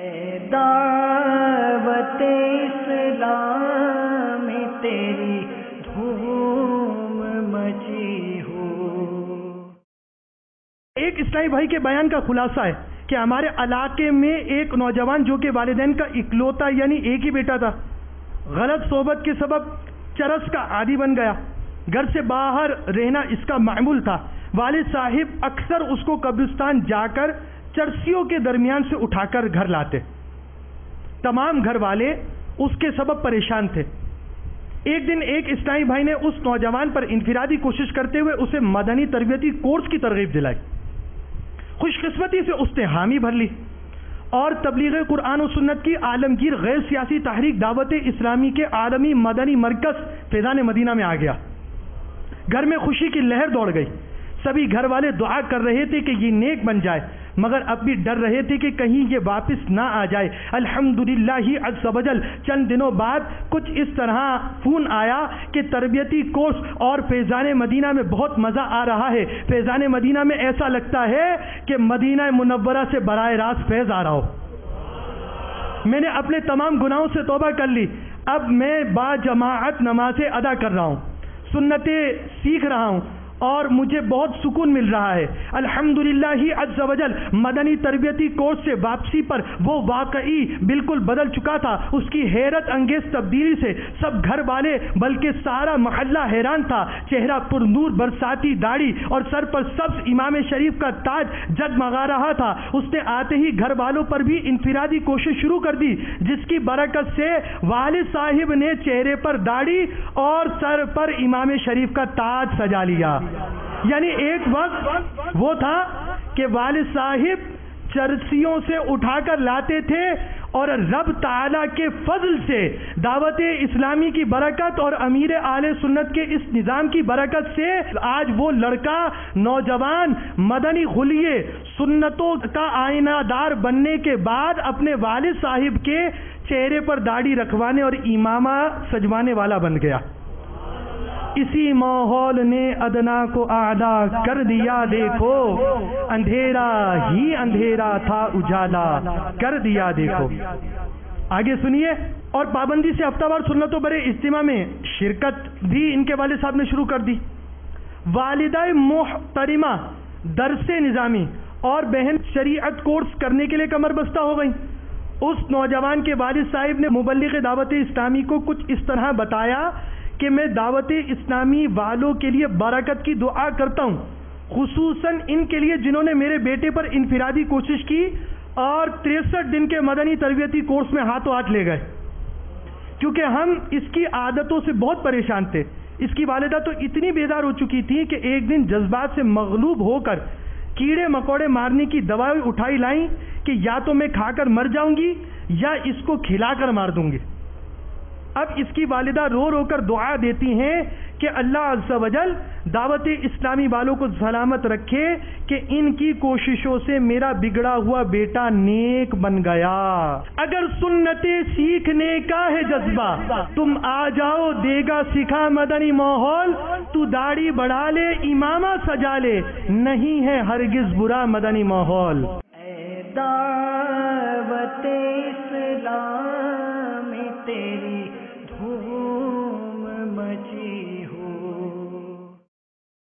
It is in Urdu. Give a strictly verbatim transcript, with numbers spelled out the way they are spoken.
اے دعوت اسلام تیری دھوم مچی ہو۔ ایک اسلامی بھائی کے بیان کا خلاصہ ہے کہ ہمارے علاقے میں ایک نوجوان جو کہ والدین کا اکلوتا یعنی ایک ہی بیٹا تھا، غلط صحبت کے سبب چرس کا عادی بن گیا۔ گھر سے باہر رہنا اس کا معمول تھا۔ والد صاحب اکثر اس کو قبرستان جا کر چرسیوں کے درمیان سے اٹھا کر گھر لاتے۔ تمام گھر والے اس کے سبب پریشان تھے۔ ایک دن ایک اسلامی بھائی نے اس نوجوان پر انفرادی کوشش کرتے ہوئے اسے مدنی تربیتی کورس کی ترغیب دلائی۔ خوش قسمتی سے اس نے حامی بھر لی اور تبلیغ قرآن و سنت کی عالمگیر غیر سیاسی تحریک دعوت اسلامی کے عالمی مدنی مرکز فیضان مدینہ میں آ گیا۔ گھر میں خوشی کی لہر دوڑ گئی۔ سبھی گھر والے دعا کر رہے تھے کہ یہ نیک بن جائے، مگر اب بھی ڈر رہے تھے کہ کہیں یہ واپس نہ آ جائے۔ الحمدللہ عز وجل چند دنوں بعد کچھ اس طرح فون آیا کہ تربیتی کورس اور فیضان مدینہ میں بہت مزہ آ رہا ہے۔ فیضان مدینہ میں ایسا لگتا ہے کہ مدینہ منورہ سے براہ راست فیض آ رہا ہو۔ میں نے اپنے تمام گناہوں سے توبہ کر لی۔ اب میں با جماعت نمازیں ادا کر رہا ہوں، سنتیں سیکھ رہا ہوں اور مجھے بہت سکون مل رہا ہے۔ الحمدللہ عز وجل مدنی تربیتی کورس سے واپسی پر وہ واقعی بالکل بدل چکا تھا۔ اس کی حیرت انگیز تبدیلی سے سب گھر والے بلکہ سارا محلہ حیران تھا۔ چہرہ پر نور، برساتی داڑھی اور سر پر سبز امام شریف کا تاج جگمگا رہا تھا۔ اس نے آتے ہی گھر والوں پر بھی انفرادی کوشش شروع کر دی، جس کی برکت سے والد صاحب نے چہرے پر داڑھی اور سر پر امام شریف کا تاج سجا لیا۔ یعنی ایک وقت وہ تھا کہ والد صاحب چرسیوں سے اٹھا کر لاتے تھے اور رب تعالی کے فضل سے دعوت اسلامی کی برکت اور امیر اہل سنت کے اس نظام کی برکت سے آج وہ لڑکا نوجوان مدنی خلیے سنتوں کا آئینہ دار بننے کے بعد اپنے والد صاحب کے چہرے پر داڑھی رکھوانے اور امامہ سجوانے والا بن گیا۔ اسی ماحول نے ادنا کو اعلیٰ کر دیا، دیکھو اندھیرا ہی اندھیرا تھا اجالا کر دیا دیکھو۔ آگے سنیے۔ اور پابندی سے ہفتہ وار سنتوں برے اجتماع میں شرکت بھی ان کے والد صاحب نے شروع کر دی۔ والدہ محترمہ درس نظامی اور بہن شریعت کورس کرنے کے لیے کمر بستہ ہو گئی۔ اس نوجوان کے والد صاحب نے مبلغ دعوت اسلامی کو کچھ اس طرح بتایا کہ میں دعوت اسلامی والوں کے لیے برکت کی دعا کرتا ہوں، خصوصاً ان کے لیے جنہوں نے میرے بیٹے پر انفرادی کوشش کی اور تریسٹھ دن کے مدنی تربیتی کورس میں ہاتھوں ہاتھ لے گئے، کیونکہ ہم اس کی عادتوں سے بہت پریشان تھے۔ اس کی والدہ تو اتنی بیدار ہو چکی تھی کہ ایک دن جذبات سے مغلوب ہو کر کیڑے مکوڑے مارنے کی دوائی اٹھائی لائیں کہ یا تو میں کھا کر مر جاؤں گی یا اس کو کھلا کر مار دوں گی۔ اب اس کی والدہ رو رو کر دعا دیتی ہیں کہ اللہ عز و جل دعوت اسلامی والوں کو سلامت رکھے کہ ان کی کوششوں سے میرا بگڑا ہوا بیٹا نیک بن گیا۔ اگر سنتیں سیکھنے کا ہے جذبہ تم آ جاؤ، دے گا سکھا مدنی ماحول، تو داڑھی بڑھا لے امامہ سجا لے، نہیں ہے ہرگز برا مدنی ماحول۔ اے دعوت اسلام تیری